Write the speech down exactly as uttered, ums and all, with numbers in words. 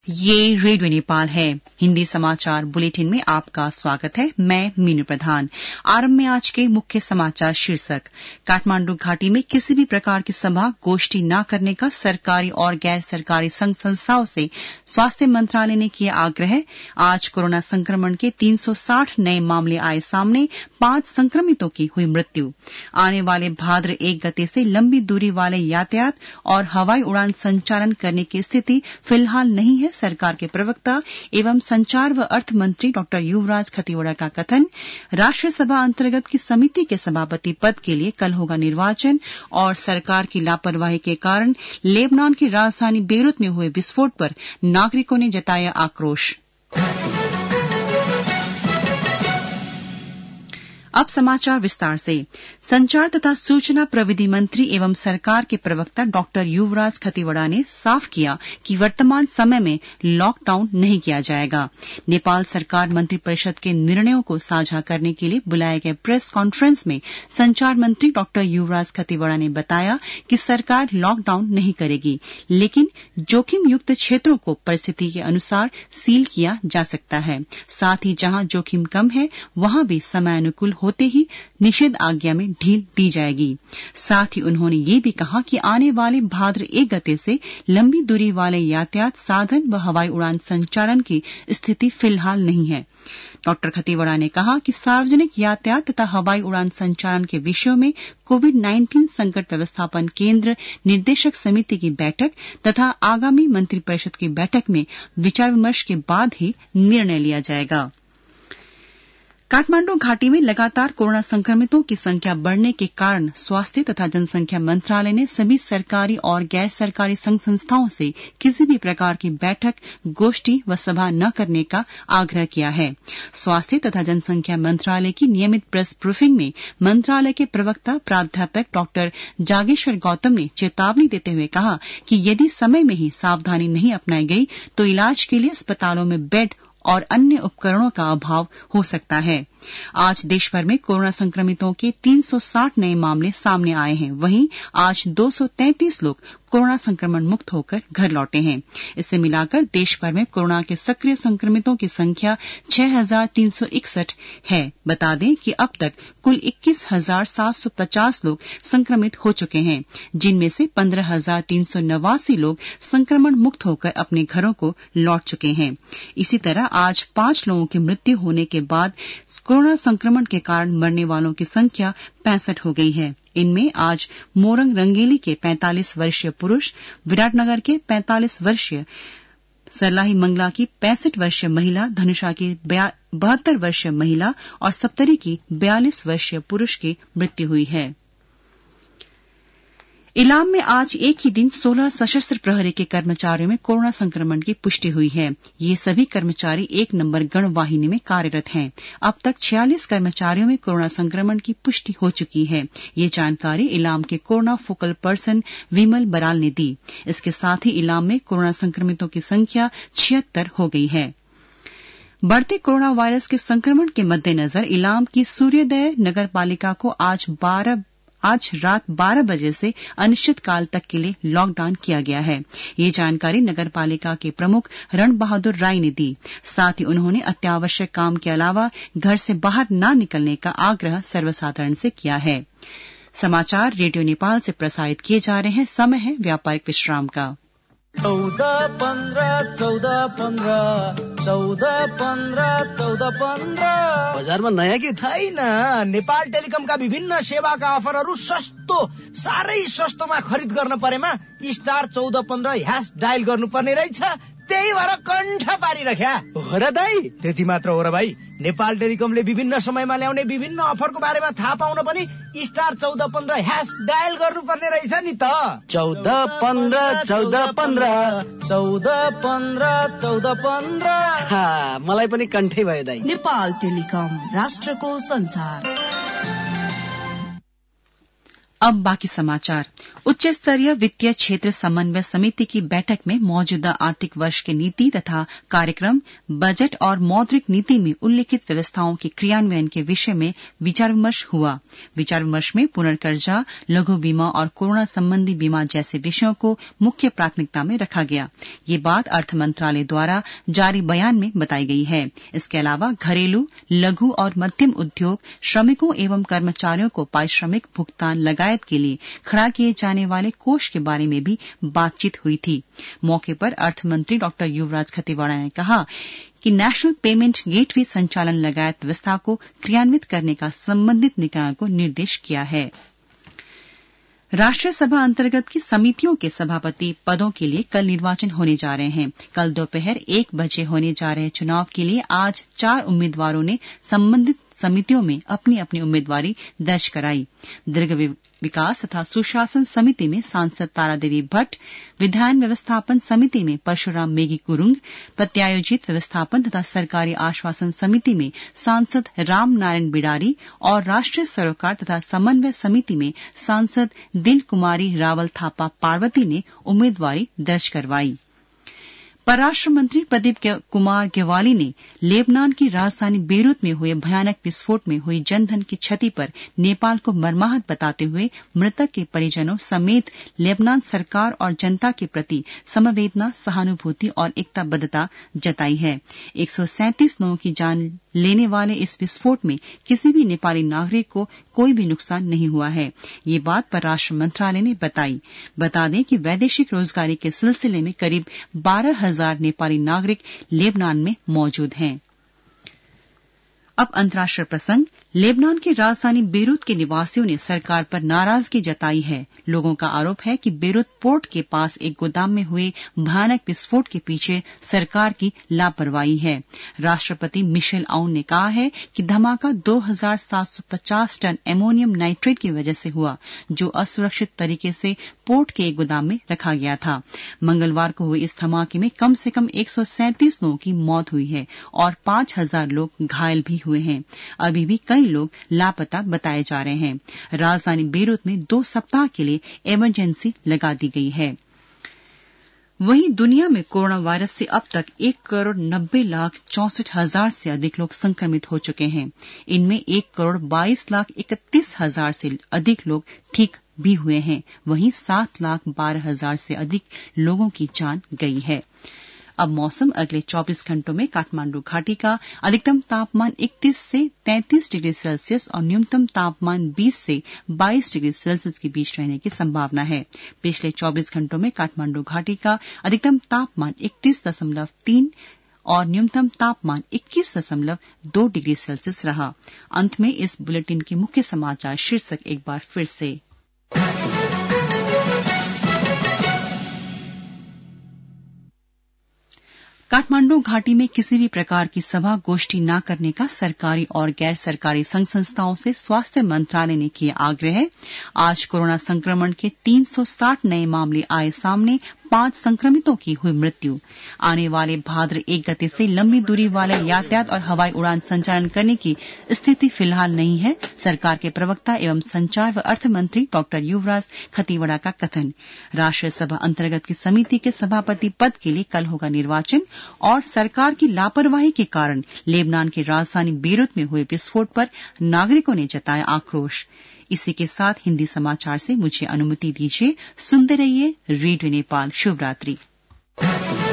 ये रेडियो नेपाल है। हिंदी समाचार बुलेटिन में आपका स्वागत है। मैं मीनू प्रधान। आरंभ में आज के मुख्य समाचार शीर्षक। काठमांडू घाटी में किसी भी प्रकार की सभा गोष्ठी न करने का सरकारी और गैर सरकारी संघ संस्थाओं से स्वास्थ्य मंत्रालय ने किया आग्रह। आज कोरोना संक्रमण के तीन सौ साठ नए मामले आए सामने, पांच संक्रमितों की हुई मृत्यु। आने वाले भाद्र एक गते से लंबी दूरी वाले यातायात और हवाई उड़ान संचालन करने की स्थिति फिलहाल नहीं है। सरकार के प्रवक्ता एवं संचार व अर्थ मंत्री डॉक्टर युवराज खतिवड़ा का कथन। राष्ट्रीय सभा अंतर्गत की समिति के सभापति पद के लिए कल होगा निर्वाचन। और सरकार की लापरवाही के कारण लेबनान की राजधानी बेरूत में हुए विस्फोट पर नागरिकों ने जताया आक्रोश। अब समाचार विस्तार से। संचार तथा सूचना प्रविधि मंत्री एवं सरकार के प्रवक्ता डॉक्टर युवराज खतिवड़ा ने साफ किया कि वर्तमान समय में लॉकडाउन नहीं किया जाएगा। नेपाल सरकार मंत्रिपरिषद के निर्णयों को साझा करने के लिए बुलाए गए प्रेस कॉन्फ्रेंस में संचार मंत्री डॉक्टर युवराज खतिवड़ा ने बताया कि सरकार लॉकडाउन नहीं करेगी, लेकिन जोखिम युक्त क्षेत्रों को परिस्थिति के अनुसार सील किया जा सकता है। साथ ही जहां जोखिम कम है वहां भी समयानुकूल होते ही निषेध आज्ञा में ढील दी जाएगी। साथ ही उन्होंने ये भी कहा कि आने वाले भाद्र एक गते से लंबी दूरी वाले यातायात साधन व हवाई उड़ान संचालन की स्थिति फिलहाल नहीं है। डॉक्टर खतिवड़ा ने कहा कि सार्वजनिक यातायात तथा हवाई उड़ान संचालन के विषयों में कोविड उन्नीस संकट व्यवस्थापन केंद्र निदेशक समिति की बैठक तथा आगामी मंत्रिपरिषद की बैठक में विचार विमर्श के बाद ही निर्णय लिया जाएगा। काठमांडू घाटी में लगातार कोरोना संक्रमितों की संख्या बढ़ने के कारण स्वास्थ्य तथा जनसंख्या मंत्रालय ने सभी सरकारी और गैर सरकारी संघ संस्थाओं से किसी भी प्रकार की बैठक, गोष्ठी व सभा न करने का आग्रह किया है। स्वास्थ्य तथा जनसंख्या मंत्रालय की नियमित प्रेस ब्रीफिंग में मंत्रालय के प्रवक्ता प्राध्यापक डॉक्टर जागेश्वर गौतम ने चेतावनी देते हुए कहा कि यदि समय में ही सावधानी नहीं अपनाई गई तो इलाज के लिए अस्पतालों में बेड और अन्य उपकरणों का अभाव हो सकता है। आज देश भर में कोरोना संक्रमितों के तीन सौ साठ नए मामले सामने आए हैं। वहीं आज दो सौ तैंतीस लोग कोरोना संक्रमण मुक्त होकर घर लौटे हैं। इससे मिलाकर देश भर में कोरोना के सक्रिय संक्रमितों की संख्या छह हजार तीन सौ इकसठ है। बता दें कि अब तक कुल इक्कीस हजार सात सौ पचास लोग संक्रमित हो चुके हैं, जिनमें से पंद्रह हजार तीन सौ नवासी लोग संक्रमण मुक्त होकर अपने घरों को लौट चुके हैं। इसी तरह आज पांच लोगों की मृत्यु होने के बाद कोरोना संक्रमण के कारण मरने वालों की संख्या पैंसठ हो गई है। इनमें आज मोरंग रंगेली के पैंतालीस वर्षीय पुरुष, विराटनगर के पैंतालीस वर्षीय, सरलाही मंगला की पैंसठ वर्षीय महिला, धनुषा की बहत्तर वर्षीय महिला और सप्तरी की बयालीस वर्षीय पुरुष की मृत्यु हुई है। इलाम में आज एक ही दिन सोलह सशस्त्र प्रहरी के कर्मचारियों में कोरोना संक्रमण की पुष्टि हुई है। ये सभी कर्मचारी एक नंबर गण वाहिनी में कार्यरत हैं। अब तक छियालीस कर्मचारियों में कोरोना संक्रमण की पुष्टि हो चुकी है। ये जानकारी इलाम के corona focal person Vimal Baral ने दी। इसके साथ ही इलाम में कोरोना संक्रमितों की संख्या छिहत्तर हो गई है। बढ़ते कोरोना वायरस के संक्रमण के मद्देनजर इलाम की सूर्योदय नगर पालिका को आज बारह आज रात बारह बजे से अनिश्चितकाल तक के लिए लॉकडाउन किया गया है। ये जानकारी नगर पालिका के प्रमुख रण बहादुर राय ने दी। साथ ही उन्होंने अत्यावश्यक काम के अलावा घर से बाहर न निकलने का आग्रह सर्वसाधारण से किया है। समाचार रेडियो नेपाल से प्रसारित किए जा रहे हैं। समय है व्यापारिक विश्राम का। चौदह पंद्रह चौदह पंद्रह चौदह पंद्रह चौदह पंद्रह बजारमा नयाँ के छैन। नेपाल टेलिकमका विभिन्न सेवाका अफरहरू सस्तो, साह्रै सस्तोमा खरिद गर्न परेमा स्टार चौदह पन्ध्र ह्यास डायल गर्नुपर्ने रहेछ। त्यही भएर कण्ठ पारिरख्या हो र दाइ। त्यति मात्र हो र भाइ, नेपाल टेलिकमले विभिन्न समयमा ल्याउने विभिन्न अफरको बारेमा थाहा पाउन पनि स्टार चौदह पन्ध्र ह्यास डायल गर्नुपर्ने रहेछ नि त। चौदह पन्ध्र चौदह पन्ध्र चौदह पन्ध्र चौदह पन्ध्र मलाई पनि कण्ठै भयो दाइ। नेपाल टेलिकम, राष्ट्रको संसार। अब बाकी समाचार। उच्च स्तरीय वित्तीय क्षेत्र समन्वय समिति की बैठक में मौजूदा आर्थिक वर्ष के नीति तथा कार्यक्रम, बजट और मौद्रिक नीति में उल्लिखित व्यवस्थाओं के क्रियान्वयन के विषय में विचार विमर्श हुआ। विचार विमर्श में पुनर्कर्जा, लघु बीमा और कोरोना संबंधी बीमा जैसे विषयों को मुख्य प्राथमिकता में रखा गया। ये बात अर्थ मंत्रालय द्वारा जारी बयान में बताई गई है। इसके अलावा घरेलू, लघु और मध्यम उद्योग, श्रमिकों एवं कर्मचारियों को पारिश्रमिक भुगतान लगायत के लिए खड़ा किए जाने वाले कोष के बारे में भी बातचीत हुई थी। मौके पर अर्थ मंत्री डॉक्टर युवराज खतीवड़ा ने कहा कि नेशनल पेमेंट गेटवे संचालन लगायत व्यवस्था को क्रियान्वित करने का संबंधित निकायों को निर्देश किया है। राष्ट्रीय सभा अंतर्गत की समितियों के सभापति पदों के लिए कल निर्वाचन होने जा रहे हैं। कल दोपहर एक बजे होने जा रहे चुनाव के लिए आज चार उम्मीदवारों ने संबंधित समितियों में अपनी अपनी उम्मीदवारी दर्ज कराई। दीर्घ विकास तथा सुशासन समिति में सांसद तारा देवी भट्ट, विधायन व्यवस्थापन समिति में परशुराम मेघी गुरुंग, प्रत्यायोजित व्यवस्थापन तथा सरकारी आश्वासन समिति में सांसद राम नारायण बिडारी और राष्ट्रीय सरोकार तथा समन्वय समिति में सांसद दिल कुमारी रावल थापा पार्वती ने उम्मीदवारी दर्ज करवाई। परराष्ट्र मंत्री प्रदीप कुमार ग्यावाली ने लेबनान की राजधानी बेरूत में हुए भयानक विस्फोट में हुई जनधन की क्षति पर नेपाल को मर्माहत बताते हुए मृतक के परिजनों समेत लेबनान सरकार और जनता के प्रति समवेदना, सहानुभूति और एकताबद्धता जताई है। एक सौ सैंतीस लोगों की जान लेने वाले इस विस्फोट में किसी भी नेपाली नागरिक को कोई भी नुकसान नहीं हुआ है। ये बात परराष्ट्र मंत्रालय ने बताई। बता दें कि वैदेशिक रोजगारी के सिलसिले में करीब बारह हजार नेपाली नागरिक लेबनान में मौजूद हैं। अब अंतर्राष्ट्रीय प्रसंग। लेबनान की राजधानी बेरूत के निवासियों ने सरकार पर नाराजगी जताई है। लोगों का आरोप है कि बेरूत पोर्ट के पास एक गोदाम में हुए भयानक विस्फोट के पीछे सरकार की लापरवाही है। राष्ट्रपति मिशेल आउन ने कहा है कि धमाका दो हजार सात सौ पचास टन एमोनियम नाइट्रेट की वजह से हुआ, जो असुरक्षित तरीके से पोर्ट के एक गोदाम में रखा गया था। मंगलवार को हुए इस धमाके में कम से कम एक सौ सैंतीस लोगों की मौत हुई है और पांच हजार लोग घायल भी हुए हैं। अभी भी कई लोग लापता बताए जा रहे हैं। राजधानी बेरूत में दो सप्ताह के लिए इमरजेंसी लगा दी गई है। वहीं दुनिया में कोरोना वायरस से अब तक एक करोड़ नब्बे लाख चौसठ हजार से अधिक लोग संक्रमित हो चुके हैं। इनमें एक करोड़ बाईस लाख इकतीस हजार से अधिक लोग ठीक भी हुए हैं। वहीं सात लाख बारह हजार से अधिक लोगों की जान गई है। अब मौसम। अगले चौबीस घंटों में काठमांडू घाटी का अधिकतम तापमान इकतीस से तैंतीस डिग्री सेल्सियस और न्यूनतम तापमान बीस से बाईस डिग्री सेल्सियस के बीच रहने की संभावना है। पिछले चौबीस घंटों में काठमांडू घाटी का अधिकतम तापमान इकतीस दशमलव तीन और न्यूनतम तापमान इक्कीस दशमलव दो डिग्री सेल्सियस रहा। अंत में इस बुलेटिन के मुख्य समाचार शीर्षक एक बार फिर से। काठमांडू घाटी में किसी भी प्रकार की सभा गोष्ठी न करने का सरकारी और गैर सरकारी संघ संस्थाओं से स्वास्थ्य मंत्रालय ने किया आग्रह। आज कोरोना संक्रमण के तीन सौ साठ नए मामले आए सामने, पांच संक्रमितों की हुई मृत्यु। आने वाले भाद्र एक गते से लंबी दूरी वाले यातायात और हवाई उड़ान संचालन करने की स्थिति फिलहाल नहीं है। सरकार के प्रवक्ता एवं संचार व अर्थ मंत्री डॉक्टर युवराज खतीवड़ा का कथन। राष्ट्रीय सभा अंतर्गत की समिति के सभापति पद के लिए कल होगा निर्वाचन और सरकार की लापरवाही के कारण लेबनान की राजधानी बेरूत में हुए विस्फोट पर नागरिकों ने जताया आक्रोश। इसी के साथ हिंदी समाचार से मुझे अनुमति दीजिए। सुनते रहिए रेडियो नेपाल। शुभ रात्रि।